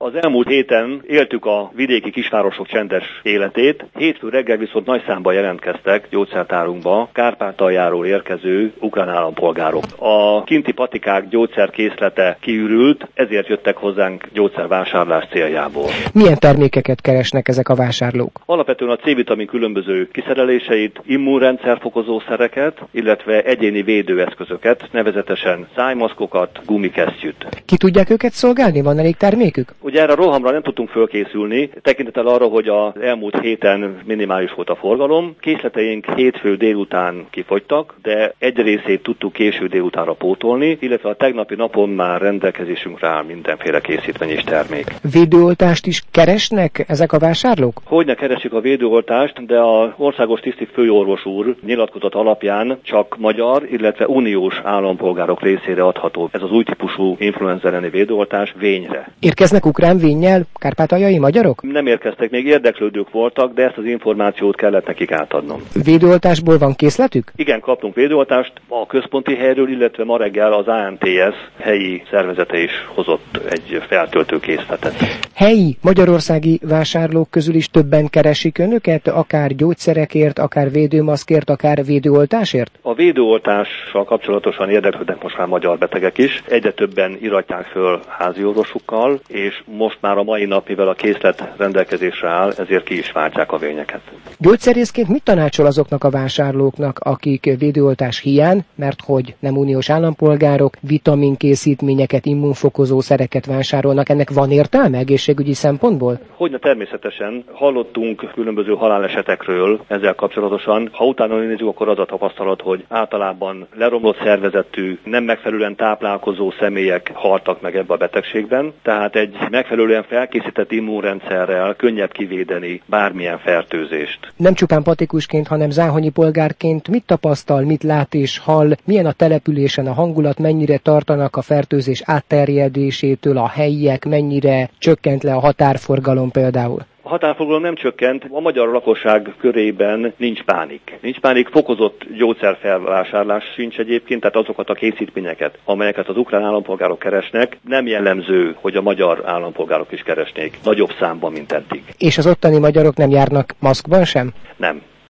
Az elmúlt héten éltük a vidéki kisvárosok csendes életét, hétfő reggel viszont nagy számban jelentkeztek gyógyszertárunkba Kárpátaljáról érkező ukrán állampolgárok. A kinti patikák gyógyszerkészlete kiürült, ezért jöttek hozzánk gyógyszervásárlás céljából. Milyen termékeket keresnek ezek a vásárlók? Alapvetően a C-vitamin különböző kiszereléseit, immunrendszerfokozó szereket, illetve egyéni védőeszközöket, nevezetesen szájmaszkokat, gumikesztyűt. Ki tudják őket szolgálni? Van elég termékük? Ugye erre a rohamra nem tudtunk fölkészülni, tekintettel arra, hogy az elmúlt héten minimális volt a forgalom. Készleteink hétfő délután kifogytak, de egy részét tudtuk késő délutánra pótolni, illetve a tegnapi napon már rendelkezésünkre áll mindenféle készítmény és termék. Védőoltást is keresnek ezek a vásárlók? Hogyne keresik a védőoltást, de az országos tiszti főorvos úr nyilatkozat alapján csak magyar, illetve uniós állampolgárok részére adható ez az új típusú influenza elleni védőoltás vényre. Érkeznek ukrán vénnyel kárpátaljai magyarok? Nem érkeztek, még érdeklődők voltak, de ezt az információt kellett nekik átadnom. Védőoltásból van készletük? Igen, kaptunk védőoltást a központi helyről, illetve ma reggel az ANTS helyi szervezete is hozott egy feltöltő készletet. Helyi magyarországi vásárlók közül is többen keresik önöket, akár gyógyszerekért, akár védőmaszkért, akár védőoltásért? A védőoltással kapcsolatosan érdeklődnek most már magyar betegek is. Egyre többen iratják föl háziorvosukkal, és most már a mai nap, mivel a készlet rendelkezésre áll, ezért ki is váltják a vényeket. Gyógyszerészként mit tanácsol azoknak a vásárlóknak, akik védőoltás hiány, mert hogy nem uniós állampolgárok, vitaminkészítményeket, immunfokozó szereket vásárolnak, ennek van értelme egészségügyi szempontból? Hogyne természetesen hallottunk különböző halálesetekről ezzel kapcsolatosan. Ha utána nézzük, akkor az a tapasztalat, hogy általában leromlott szervezetű, nem megfelelően táplálkozó személyek haltak meg ebbe a betegségben, tehát egy megfelelően felkészített immunrendszerrel könnyebb kivédeni bármilyen fertőzést. Nem csupán patikusként, hanem záhonyi polgárként mit tapasztal, mit lát és hall, milyen a településen a hangulat, mennyire tartanak a fertőzés átterjedésétől a helyiek, mennyire csökkent le a határforgalom például? A határforgalom nem csökkent, a magyar lakosság körében nincs pánik. Nincs pánik, fokozott gyógyszerfelvásárlás sincs egyébként, tehát azokat a készítményeket, amelyeket az ukrán állampolgárok keresnek, nem jellemző, hogy a magyar állampolgárok is keresnék nagyobb számban, mint eddig. És az ottani magyarok nem járnak maszkban sem? Nem.